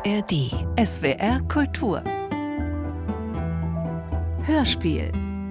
ARD. SWR Kultur. Hörspiel.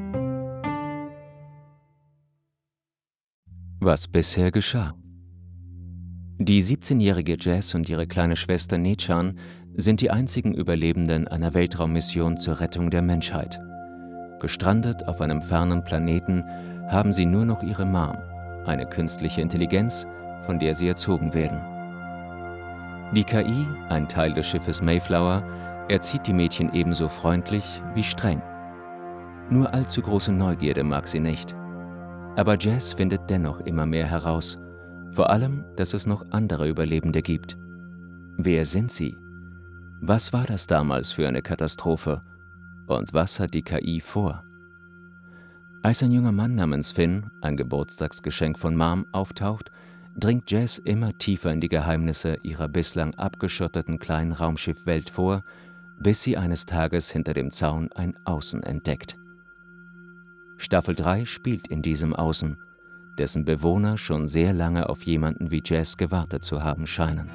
Was bisher geschah. Die 17-jährige Jess und ihre kleine Schwester Nechan sind die einzigen Überlebenden einer Weltraummission zur Rettung der Menschheit. Gestrandet auf einem fernen Planeten haben sie nur noch ihre Mom, eine künstliche Intelligenz, von der sie erzogen werden. Die KI, ein Teil des Schiffes Mayflower, erzieht die Mädchen ebenso freundlich wie streng. Nur allzu große Neugierde mag sie nicht. Aber Jess findet dennoch immer mehr heraus, vor allem, dass es noch andere Überlebende gibt. Wer sind sie? Was war das damals für eine Katastrophe? Und was hat die KI vor? Als ein junger Mann namens Finn, ein Geburtstagsgeschenk von Mom, auftaucht, dringt Jess immer tiefer in die Geheimnisse ihrer bislang abgeschotteten kleinen Raumschiffwelt vor, bis sie eines Tages hinter dem Zaun ein Außen entdeckt. Staffel 3 spielt in diesem Außen, dessen Bewohner schon sehr lange auf jemanden wie Jess gewartet zu haben scheinen.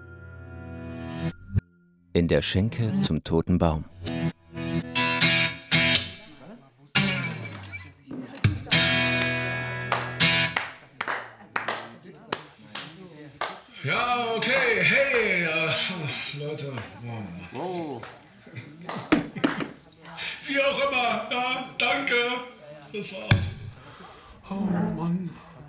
In der Schenke zum Toten Baum. Ja, okay, hey, Leute. Oh. Wie auch immer, ja, danke. Das war's. Oh Mann.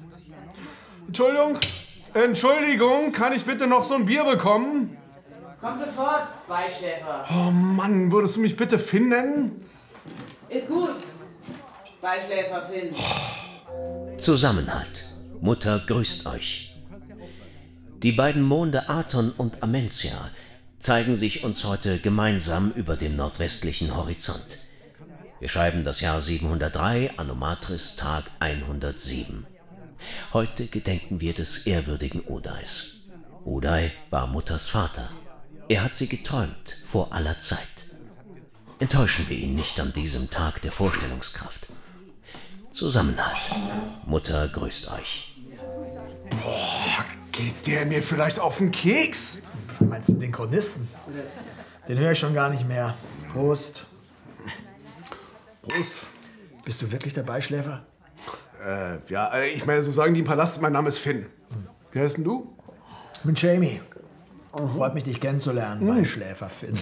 Entschuldigung, kann ich bitte noch so ein Bier bekommen? Komm sofort, Beischläfer. Oh Mann, würdest du mich bitte Finn nennen? Ist gut, Beischläfer Finn. Zusammenhalt. Mutter grüßt euch. Die beiden Monde Aton und Amentia zeigen sich uns heute gemeinsam über dem nordwestlichen Horizont. Wir schreiben das Jahr 703, Anomatris, Tag 107. Heute gedenken wir des ehrwürdigen Udais. Udai war Mutters Vater. Er hat sie geträumt vor aller Zeit. Enttäuschen wir ihn nicht an diesem Tag der Vorstellungskraft. Zusammenhalt. Mutter grüßt euch. Boah, geht der mir vielleicht auf den Keks? Meinst du den Chronisten? Den höre ich schon gar nicht mehr. Prost. Prost. Bist du wirklich der Beischläfer? Ja, ich meine, so sagen die im Palast, mein Name ist Finn. Wie heißt denn du? Ich bin Jamie. Freut mich, dich kennenzulernen, Beischläfer Finn.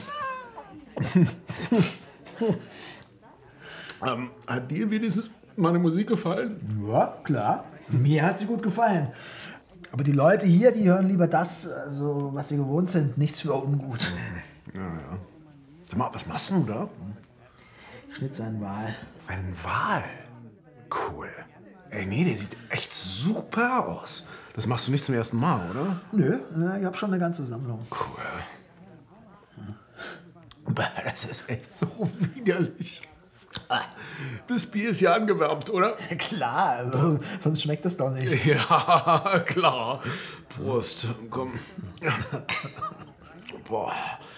Hat dir wenigstens meine Musik gefallen? Ja, klar. Mir hat sie gut gefallen. Aber die Leute hier, die hören lieber das, also, was sie gewohnt sind. Nichts für ungut. Ja. Sag mal, was machst du da? Schnitt seinen Wal. Einen Wal? Cool. Ey, nee, der sieht echt super aus. Das machst du nicht zum ersten Mal, oder? Nö, ich hab schon eine ganze Sammlung. Cool. Das ist echt so widerlich. Das Bier ist ja angewärmt, oder? Klar, also, sonst schmeckt es doch nicht. Ja, klar. Prost, komm. Boah.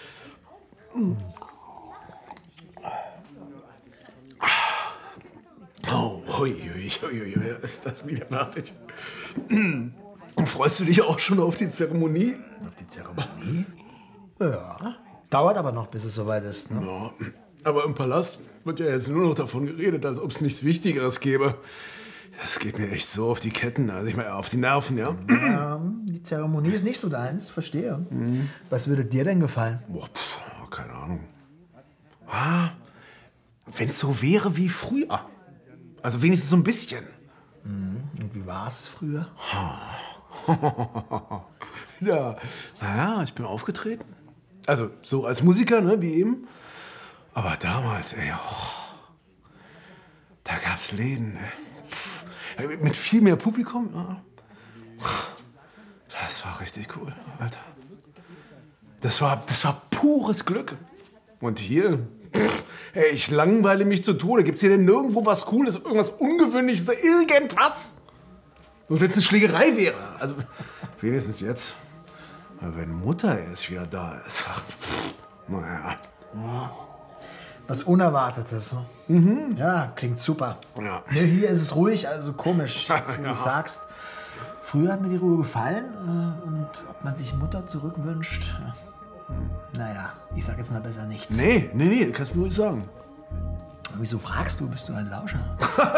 Oh, ist das widerwärtig. Freust du dich auch schon auf die Zeremonie? Auf die Zeremonie? Ja. Dauert aber noch, bis es soweit ist, ne? Ja, aber im Palast wird ja jetzt nur noch davon geredet, als ob es nichts Wichtigeres gäbe. Das geht mir echt so auf die Ketten, also ich meine auf die Nerven, ja? Die Zeremonie ist nicht so deins, verstehe. Was würde dir denn gefallen? Boah, keine Ahnung. Wenn es so wäre wie früher. Also wenigstens so ein bisschen. Und wie war es früher? Ja, naja, ich bin aufgetreten. Also so als Musiker, ne, wie eben. Aber damals, ey, da gab's Läden, mit viel mehr Publikum. Ja. Das war richtig cool, Alter. Das war pures Glück. Und hier, ey, ich langweile mich zu Tode. Gibt's hier denn nirgendwo was Cooles, irgendwas Ungewöhnliches, irgendwas? Und wenn es eine Schlägerei wäre, also wenigstens jetzt. Aber wenn Mutter erst wieder da ist, naja. Was Unerwartetes, ne? Ja, klingt super. Ja. Ne, hier ist es ruhig, also komisch, jetzt, wo du sagst. Früher hat mir die Ruhe gefallen und ob man sich Mutter zurückwünscht. Naja, ich sag jetzt mal besser nichts. Nee, kannst du mir ruhig sagen. Aber wieso fragst du? Bist du ein Lauscher?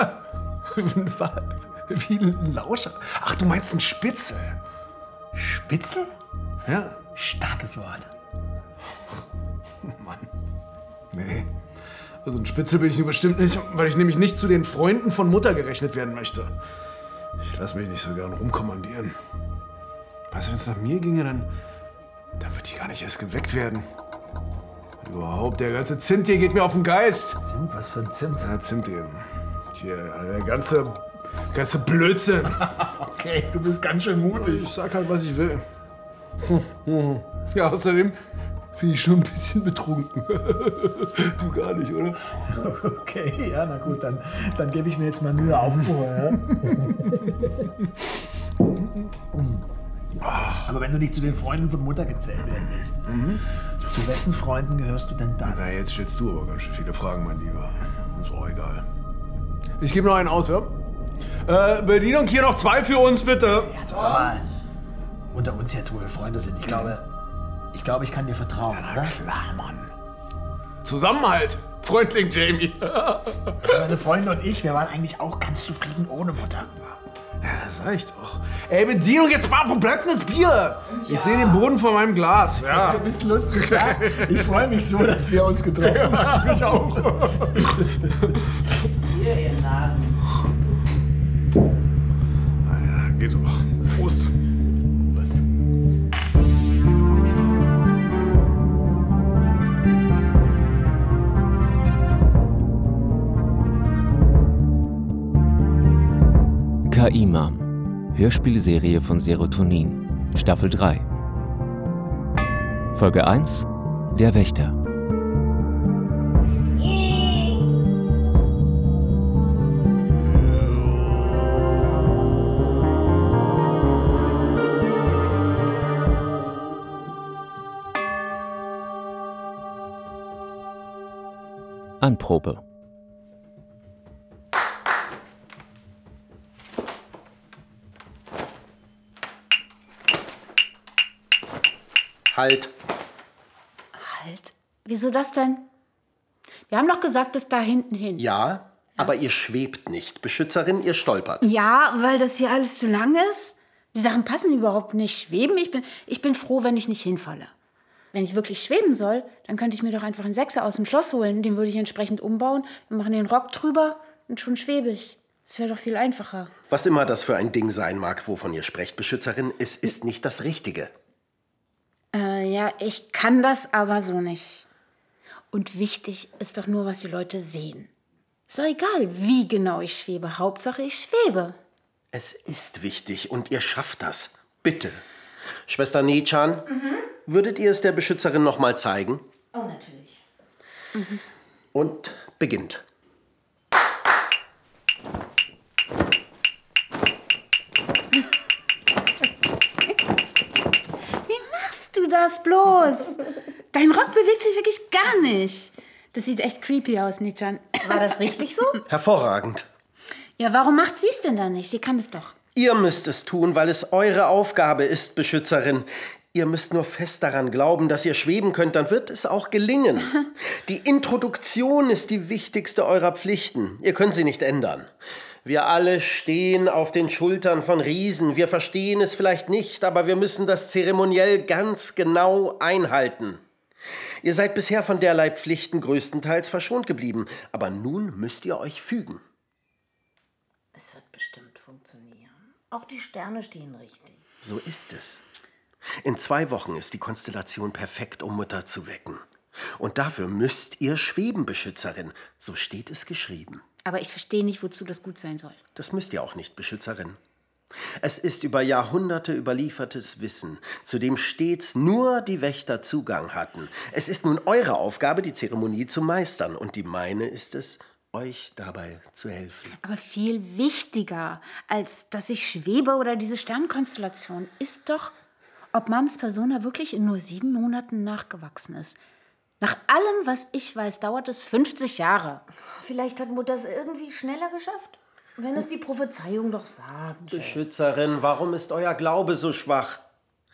Wie ein Lauscher? Ach, du meinst ein Spitzel? Spitzel? Ja. Starkes Wort. Mann. Nee. Also ein Spitzel bin ich nur bestimmt nicht, weil ich nämlich nicht zu den Freunden von Mutter gerechnet werden möchte. Ich lasse mich nicht so gern rumkommandieren. Weißt du, wenn es nach mir ginge, dann wird die gar nicht erst geweckt werden. Überhaupt, der ganze Zimt hier geht mir auf den Geist. Zimt? Was für ein Zimt? Ja, Zimt eben. Hier, der ganze Blödsinn. Okay, du bist ganz schön mutig. Ich sag halt, was ich will. Ja, außerdem bin ich schon ein bisschen betrunken. Du gar nicht, oder? Okay, ja, na gut, dann gebe ich mir jetzt mal Mühe aufzuhören. Ja? Aber wenn du nicht zu den Freunden von Mutter gezählt werden willst, zu wessen Freunden gehörst du denn dann? Na, jetzt stellst du aber ganz schön viele Fragen, mein Lieber. Ist auch egal. Ich gebe noch einen aus, ja? Bedienung, hier noch 2 für uns, bitte. Jetzt hör mal. Unter uns jetzt, wo wir Freunde sind. Ich glaube, ich kann dir vertrauen, oder? Klar, Mann. Zusammenhalt, Freundling Jamie. Meine Freunde und ich, wir waren eigentlich auch ganz zufrieden ohne Mutter. Ja, das reicht doch. Ey, Bedienung, jetzt wo bleibt denn das Bier? Ich sehe den Boden von meinem Glas. Ja. Du bist lustig, ja? Ich freue mich so, dass wir uns getroffen haben. Ich auch. Hier, ihr Nasen. Naja, geht doch. Prost. Was? KI-Mom, Hörspielserie von Serotonin, Staffel 3. Folge 1: Der Wächter. Anprobe. Halt. Halt. Wieso das denn? Wir haben doch gesagt, bis da hinten hin. Ja, aber ihr schwebt nicht. Beschützerin, ihr stolpert. Ja, weil das hier alles zu lang ist. Die Sachen passen überhaupt nicht. Schweben, ich bin froh, wenn ich nicht hinfalle. Wenn ich wirklich schweben soll, dann könnte ich mir doch einfach einen Sechser aus dem Schloss holen. Den würde ich entsprechend umbauen. Wir machen den Rock drüber und schon schwebe ich. Das wäre doch viel einfacher. Was immer das für ein Ding sein mag, wovon ihr sprecht, Beschützerin, es ist nicht das Richtige. Ja, ich kann das aber so nicht. Und wichtig ist doch nur, was die Leute sehen. Ist doch egal, wie genau ich schwebe. Hauptsache, ich schwebe. Es ist wichtig und ihr schafft das. Bitte. Schwester Nechan, würdet ihr es der Beschützerin noch mal zeigen? Oh, natürlich. Und beginnt. Du das bloß. Dein Rock bewegt sich wirklich gar nicht. Das sieht echt creepy aus, Nechan. War das richtig so? Hervorragend. Ja, warum macht sie es denn dann nicht? Sie kann es doch. Ihr müsst es tun, weil es eure Aufgabe ist, Beschützerin. Ihr müsst nur fest daran glauben, dass ihr schweben könnt, dann wird es auch gelingen. Die Introduktion ist die wichtigste eurer Pflichten. Ihr könnt sie nicht ändern. Wir alle stehen auf den Schultern von Riesen. Wir verstehen es vielleicht nicht, aber wir müssen das zeremoniell ganz genau einhalten. Ihr seid bisher von derlei Pflichten größtenteils verschont geblieben, aber nun müsst ihr euch fügen. Es wird bestimmt funktionieren. Auch die Sterne stehen richtig. So ist es. In 2 Wochen ist die Konstellation perfekt, um Mutter zu wecken. Und dafür müsst ihr schweben, Beschützerin. So steht es geschrieben. Aber ich verstehe nicht, wozu das gut sein soll. Das müsst ihr auch nicht, Beschützerin. Es ist über Jahrhunderte überliefertes Wissen, zu dem stets nur die Wächter Zugang hatten. Es ist nun eure Aufgabe, die Zeremonie zu meistern. Und die meine ist es, euch dabei zu helfen. Aber viel wichtiger, als dass ich schwebe oder diese Sternkonstellation, ist doch, ob Mams Persona wirklich in nur 7 Monaten nachgewachsen ist. Nach allem, was ich weiß, dauert es 50 Jahre. Vielleicht hat Mutter es irgendwie schneller geschafft. Wenn es die Prophezeiung doch sagt. Beschützerin, warum ist euer Glaube so schwach?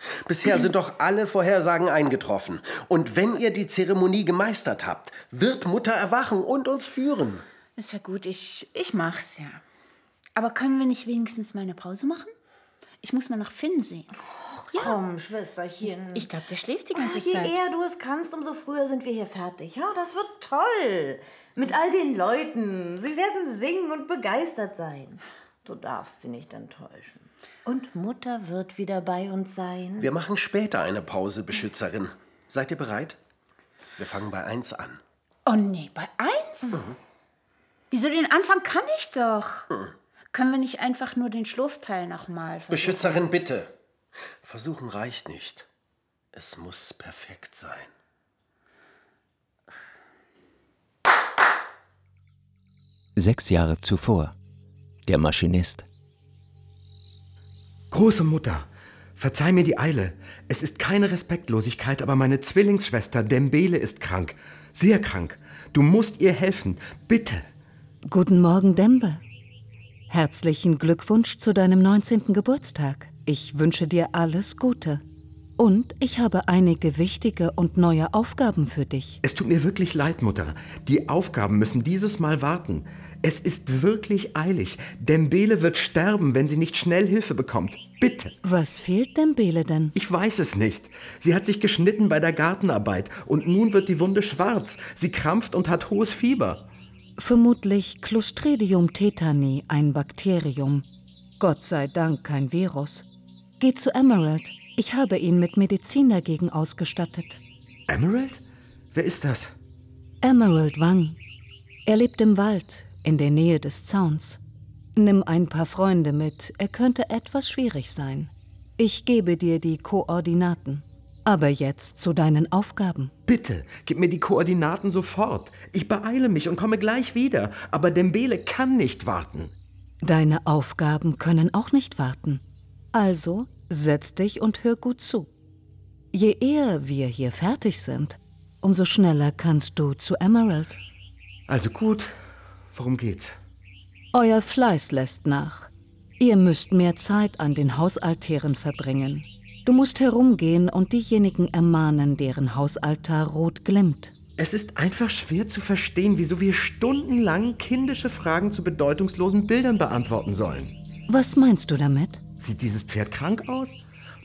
Bisher sind doch alle Vorhersagen eingetroffen. Und wenn ihr die Zeremonie gemeistert habt, wird Mutter erwachen und uns führen. Ist ja gut, ich mach's ja. Aber können wir nicht wenigstens mal eine Pause machen? Ich muss mal nach Finn sehen. Komm, Schwesterchen. Ich glaube, der schläft die ganze Je Zeit. eher du es kannst, umso früher sind wir hier fertig. Ja, das wird toll. Mit all den Leuten. Sie werden singen und begeistert sein. Du darfst sie nicht enttäuschen. Und Mutter wird wieder bei uns sein. Wir machen später eine Pause, Beschützerin. Seid ihr bereit? Wir fangen bei 1 an. Oh nee, bei 1? Wieso den Anfang kann ich doch? Können wir nicht einfach nur den Schlurfteil nochmal versuchen? Beschützerin, bitte. Versuchen reicht nicht. Es muss perfekt sein. Sechs Jahre zuvor. Der Maschinist. Große Mutter, verzeih mir die Eile. Es ist keine Respektlosigkeit, aber meine Zwillingsschwester Dembele ist krank. Sehr krank. Du musst ihr helfen. Bitte. Guten Morgen, Dembe. Herzlichen Glückwunsch zu deinem 19. Geburtstag. Ich wünsche dir alles Gute. Und ich habe einige wichtige und neue Aufgaben für dich. Es tut mir wirklich leid, Mutter. Die Aufgaben müssen dieses Mal warten. Es ist wirklich eilig. Dembele wird sterben, wenn sie nicht schnell Hilfe bekommt. Bitte. Was fehlt Dembele denn? Ich weiß es nicht. Sie hat sich geschnitten bei der Gartenarbeit und nun wird die Wunde schwarz. Sie krampft und hat hohes Fieber. Vermutlich Clostridium tetani, ein Bakterium. Gott sei Dank kein Virus. Geh zu Emerald. Ich habe ihn mit Medizin dagegen ausgestattet. Emerald? Wer ist das? Emerald Wang. Er lebt im Wald, in der Nähe des Zauns. Nimm ein paar Freunde mit, er könnte etwas schwierig sein. Ich gebe dir die Koordinaten. Aber jetzt zu deinen Aufgaben. Bitte, gib mir die Koordinaten sofort. Ich beeile mich und komme gleich wieder. Aber Dembele kann nicht warten. Deine Aufgaben können auch nicht warten. Also setz dich und hör gut zu. Je eher wir hier fertig sind, umso schneller kannst du zu Emerald. Also gut, worum geht's? Euer Fleiß lässt nach. Ihr müsst mehr Zeit an den Hausaltären verbringen. Du musst herumgehen und diejenigen ermahnen, deren Hausaltar rot glimmt. Es ist einfach schwer zu verstehen, wieso wir stundenlang kindische Fragen zu bedeutungslosen Bildern beantworten sollen. Was meinst du damit? Sieht dieses Pferd krank aus?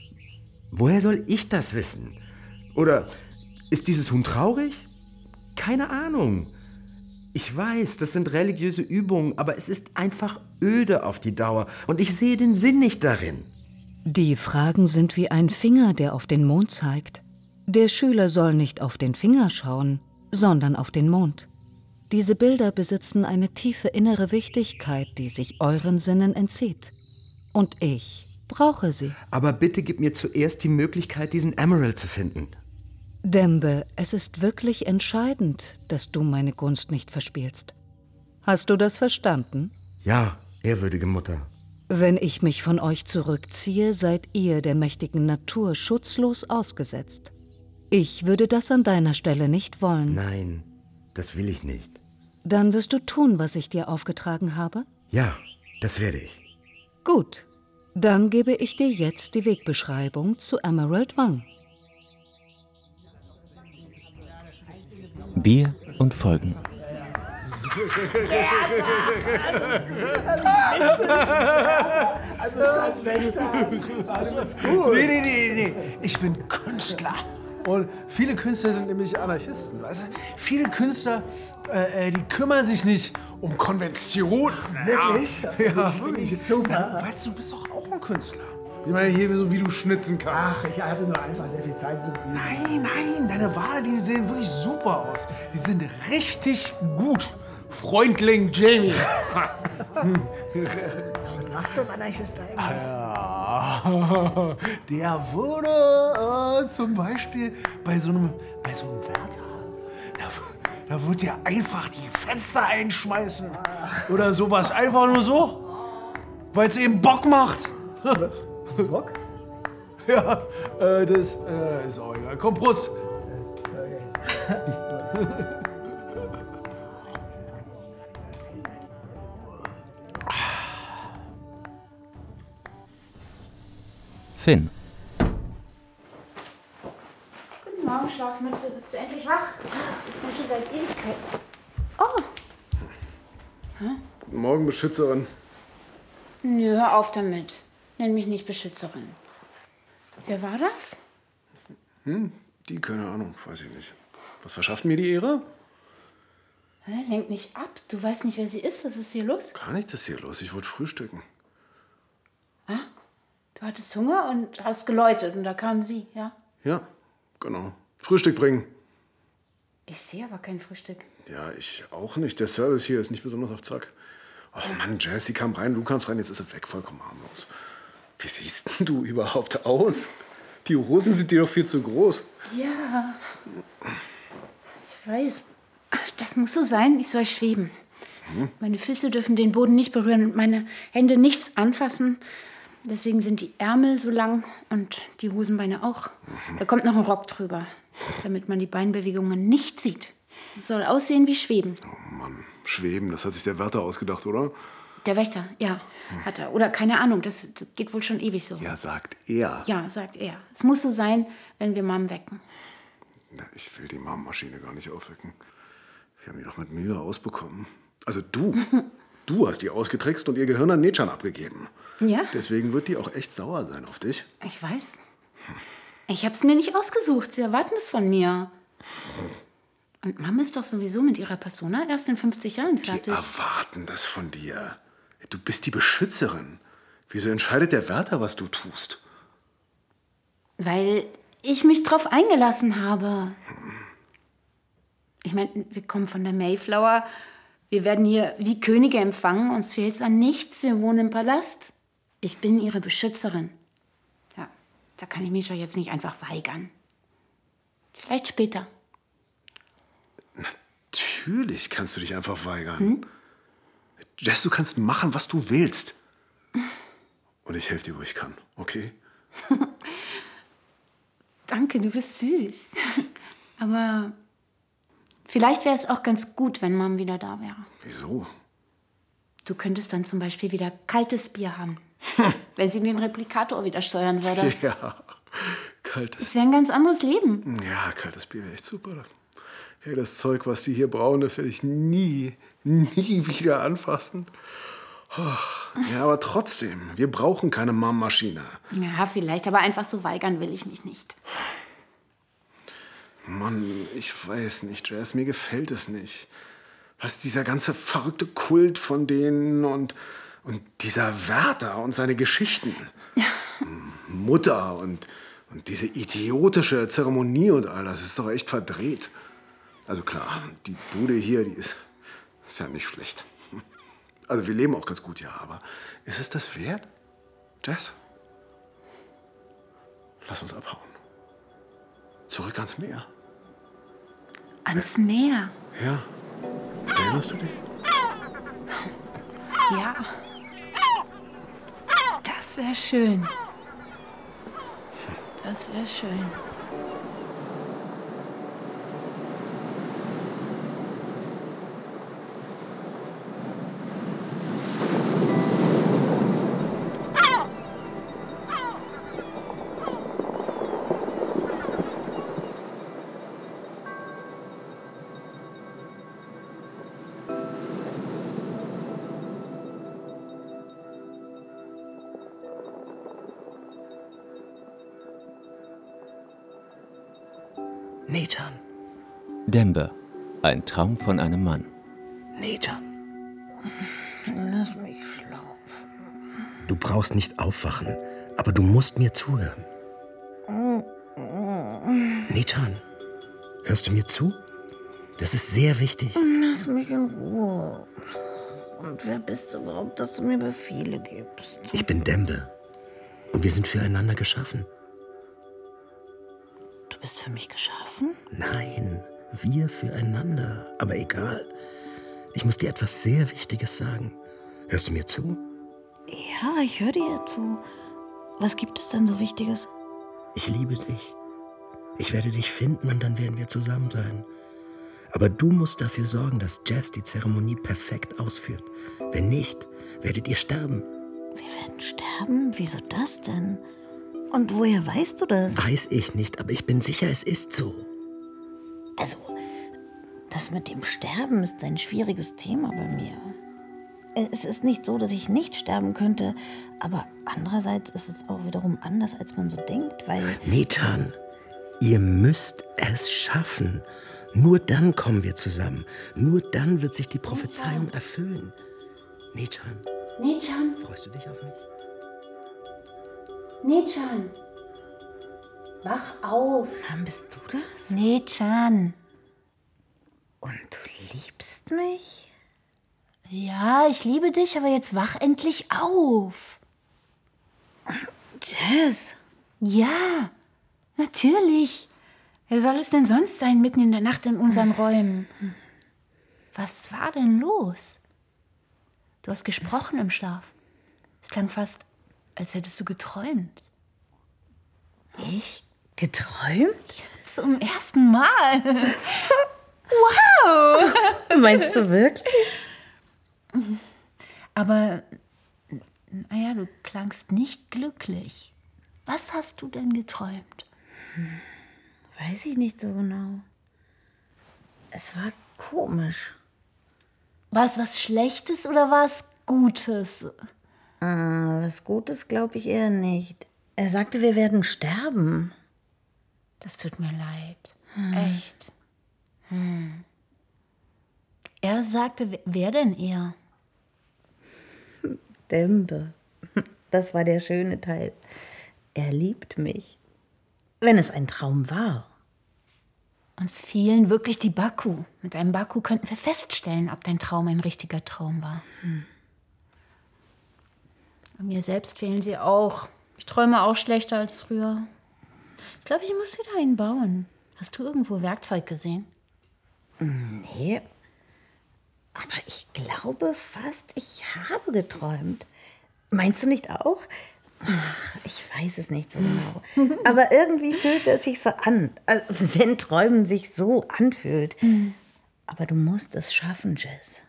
Woher soll ich das wissen? Oder ist dieses Huhn traurig? Keine Ahnung. Ich weiß, das sind religiöse Übungen, aber es ist einfach öde auf die Dauer und ich sehe den Sinn nicht darin. Die Fragen sind wie ein Finger, der auf den Mond zeigt. Der Schüler soll nicht auf den Finger schauen, sondern auf den Mond. Diese Bilder besitzen eine tiefe innere Wichtigkeit, die sich euren Sinnen entzieht. Und ich brauche sie. Aber bitte gib mir zuerst die Möglichkeit, diesen Emerald zu finden. Dembe, es ist wirklich entscheidend, dass du meine Gunst nicht verspielst. Hast du das verstanden? Ja, ehrwürdige Mutter. Wenn ich mich von euch zurückziehe, seid ihr der mächtigen Natur schutzlos ausgesetzt. Ich würde das an deiner Stelle nicht wollen. Nein, das will ich nicht. Dann wirst du tun, was ich dir aufgetragen habe? Ja, das werde ich. Gut, dann gebe ich dir jetzt die Wegbeschreibung zu Emerald Wang. Bier und Folgen. Nee. Ich bin Künstler. Und viele Künstler sind nämlich Anarchisten, weißt du? Viele Künstler, die kümmern sich nicht um Konventionen. Wirklich? Ja, wirklich. Super. Weißt du, du bist doch auch ein Künstler. Ich meine, hier so wie du schnitzen kannst. Ach, ich hatte nur einfach sehr viel Zeit zu üben. Nein, deine Wale, die sehen wirklich super aus. Die sind richtig gut. Freundling Jamie. Was macht so ein Anarchist eigentlich? Ja, der würde zum Beispiel bei so einem Wärter, da würde der einfach die Fenster einschmeißen. Oder sowas. Einfach nur so, weil es eben Bock macht. Bock? Ja, das ist auch egal. Komm, Prost. Finn. Morgenschlafmütze, bist du endlich wach? Ich bin schon seit Ewigkeiten. Oh. Guten Morgen, Beschützerin. Nö, hör auf damit. Nenn mich nicht Beschützerin. Wer war das? Die, keine Ahnung, weiß ich nicht. Was verschafft mir die Ehre? Lenk nicht ab. Du weißt nicht, wer sie ist. Was ist hier los? Gar nichts ist hier los. Ich wollte frühstücken. Du hattest Hunger und hast geläutet und da kam sie, ja? Ja, genau. Frühstück bringen. Ich sehe aber kein Frühstück. Ja, ich auch nicht. Der Service hier ist nicht besonders auf Zack. Oh Mann, Jess, sie kam rein, du kamst rein, jetzt ist sie weg, vollkommen harmlos. Wie siehst denn du überhaupt aus? Die Hosen sind dir doch viel zu groß. Ja, ich weiß. Ach, das muss so sein, ich soll schweben. Meine Füße dürfen den Boden nicht berühren und meine Hände nichts anfassen. Deswegen sind die Ärmel so lang und die Hosenbeine auch. Da kommt noch ein Rock drüber, damit man die Beinbewegungen nicht sieht. Es soll aussehen wie Schweben. Oh Mann, Schweben, das hat sich der Wärter ausgedacht, oder? Der Wächter, ja, hat er. Oder keine Ahnung, das geht wohl schon ewig so. Ja, sagt er. Ja, sagt er. Es muss so sein, wenn wir Mom wecken. Na, ich will die Mom-Maschine gar nicht aufwecken. Wir haben die doch mit Mühe ausbekommen. Also du. Du hast die ausgetrickst und ihr Gehirn an Nechan abgegeben. Ja? Deswegen wird die auch echt sauer sein auf dich. Ich weiß. Ich hab's mir nicht ausgesucht. Sie erwarten es von mir. Und Mom ist doch sowieso mit ihrer Persona erst in 50 Jahren fertig. Die erwarten das von dir. Du bist die Beschützerin. Wieso entscheidet der Wärter, was du tust? Weil ich mich drauf eingelassen habe. Ich meine, wir kommen von der Mayflower. Wir werden hier wie Könige empfangen. Uns fehlt's an nichts. Wir wohnen im Palast. Ich bin ihre Beschützerin. Ja, da kann ich mich doch jetzt nicht einfach weigern. Vielleicht später. Natürlich kannst du dich einfach weigern. Jess, du kannst machen, was du willst. Und ich helfe dir, wo ich kann, okay? Danke, du bist süß. Aber vielleicht wäre es auch ganz gut, wenn Mom wieder da wäre. Wieso? Du könntest dann zum Beispiel wieder kaltes Bier haben. Wenn sie den Replikator wieder steuern würde. Ja, kaltes Das wäre ein ganz anderes Leben. Ja, kaltes Bier wäre echt super. Hey, das Zeug, was die hier brauen, das werde ich nie wieder anfassen. Ach, ja, aber trotzdem, wir brauchen keine Mom-Maschine. Ja, vielleicht, aber einfach so weigern will ich mich nicht. Mann, ich weiß nicht, Jess, mir gefällt es nicht. Was dieser ganze verrückte Kult von denen und dieser Wärter und seine Geschichten. Mutter und diese idiotische Zeremonie und all das ist doch echt verdreht. Also klar, die Bude hier, die ist ja nicht schlecht. Also wir leben auch ganz gut, ja, aber ist es das wert? Jess? Lass uns abhauen. Zurück ans Meer. Ans Meer? Ja. Erinnerst du dich? Ja. Das wäre schön. Das wäre schön. Nechan. Dembe, ein Traum von einem Mann. Nechan. Lass mich schlafen. Du brauchst nicht aufwachen, aber du musst mir zuhören. Nechan, hörst du mir zu? Das ist sehr wichtig. Lass mich in Ruhe. Und wer bist du überhaupt, dass du mir Befehle gibst? Ich bin Dembe. Und wir sind füreinander geschaffen. Du bist für mich geschaffen? Nein, wir füreinander. Aber egal. Ich muss dir etwas sehr Wichtiges sagen. Hörst du mir zu? Ja, ich höre dir zu. Was gibt es denn so Wichtiges? Ich liebe dich. Ich werde dich finden und dann werden wir zusammen sein. Aber du musst dafür sorgen, dass Jess die Zeremonie perfekt ausführt. Wenn nicht, werdet ihr sterben. Wir werden sterben? Wieso das denn? Und woher weißt du das? Weiß ich nicht, aber ich bin sicher, es ist so. Also, das mit dem Sterben ist ein schwieriges Thema bei mir. Es ist nicht so, dass ich nicht sterben könnte, aber andererseits ist es auch wiederum anders, als man so denkt, weil... Nechan, ihr müsst es schaffen. Nur dann kommen wir zusammen. Nur dann wird sich die Prophezeiung erfüllen. Nechan. Nechan. Freust du dich auf mich? Nechan. Wach auf. Bist du das? Nechan. Und du liebst mich? Ja, ich liebe dich, aber jetzt wach endlich auf. Jess. Ja, natürlich. Wer soll es denn sonst sein, mitten in der Nacht in unseren Räumen? Was war denn los? Du hast gesprochen im Schlaf. Es klang fast, als hättest du geträumt. Ich geträumt? Zum ersten Mal. Wow! Meinst du wirklich? Aber, naja, du klangst nicht glücklich. Was hast du denn geträumt? Weiß ich nicht so genau. Es war komisch. War es was Schlechtes oder war es Gutes? Was Gutes glaube ich eher nicht. Er sagte, wir werden sterben. Das tut mir leid. Echt. Er sagte, wer denn er? Dembe. Das war der schöne Teil. Er liebt mich. Wenn es ein Traum war. Uns fehlen wirklich die Baku. Mit einem Baku könnten wir feststellen, ob dein Traum ein richtiger Traum war. Und mir selbst fehlen sie auch. Ich träume auch schlechter als früher. Ich glaube, ich muss wieder einen bauen. Hast du irgendwo Werkzeug gesehen? Nee. Aber ich glaube fast, ich habe geträumt. Meinst du nicht auch? Ich weiß es nicht so genau. Aber irgendwie fühlt es sich so an. Also, wenn Träumen sich so anfühlt. Aber du musst es schaffen, Jess.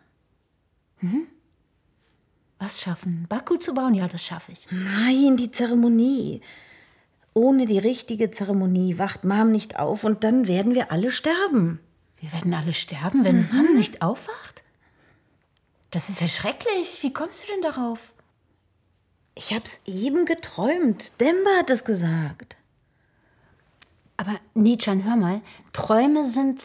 Was schaffen? Baku zu bauen? Ja, das schaffe ich. Nein, die Zeremonie. Ohne die richtige Zeremonie wacht Mom nicht auf und dann werden wir alle sterben. Wir werden alle sterben, wenn Mom nicht aufwacht? Das ist ja schrecklich. Wie kommst du denn darauf? Ich hab's eben geträumt. Demba hat es gesagt. Aber Nechan, hör mal. Träume sind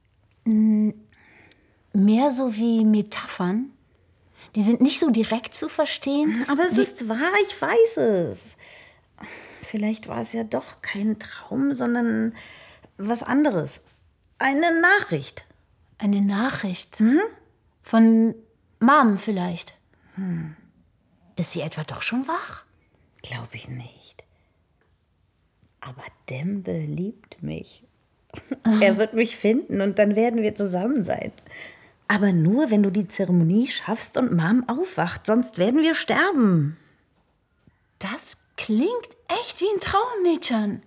mehr so wie Metaphern. Die sind nicht so direkt zu verstehen. Aber es ist wahr, ich weiß es. Vielleicht war es ja doch kein Traum, sondern was anderes. Eine Nachricht. Eine Nachricht? Von Mom vielleicht. Ist sie etwa doch schon wach? Glaube ich nicht. Aber Dembe liebt mich. Er wird mich finden und dann werden wir zusammen sein. Aber nur, wenn du die Zeremonie schaffst und Mom aufwacht, sonst werden wir sterben. Das klingt echt wie ein Traum, Nechan.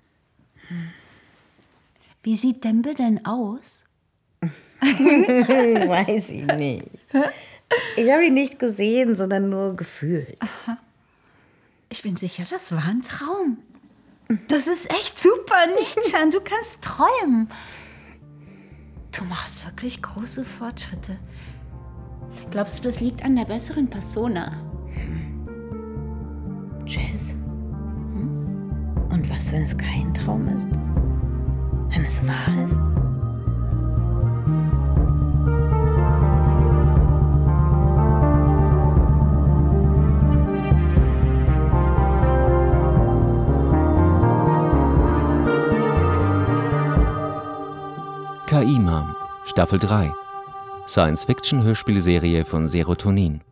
Wie sieht Dembe denn aus? Weiß ich nicht. Ich habe ihn nicht gesehen, sondern nur gefühlt. Aha. Ich bin sicher, das war ein Traum. Das ist echt super, Nechan. Du kannst träumen. Du machst wirklich große Fortschritte. Glaubst du, das liegt an der besseren Persona? Jess? Und was, wenn es kein Traum ist? Wenn es wahr ist? KI Mom, Staffel 3. Science-Fiction-Hörspielserie von Serotonin.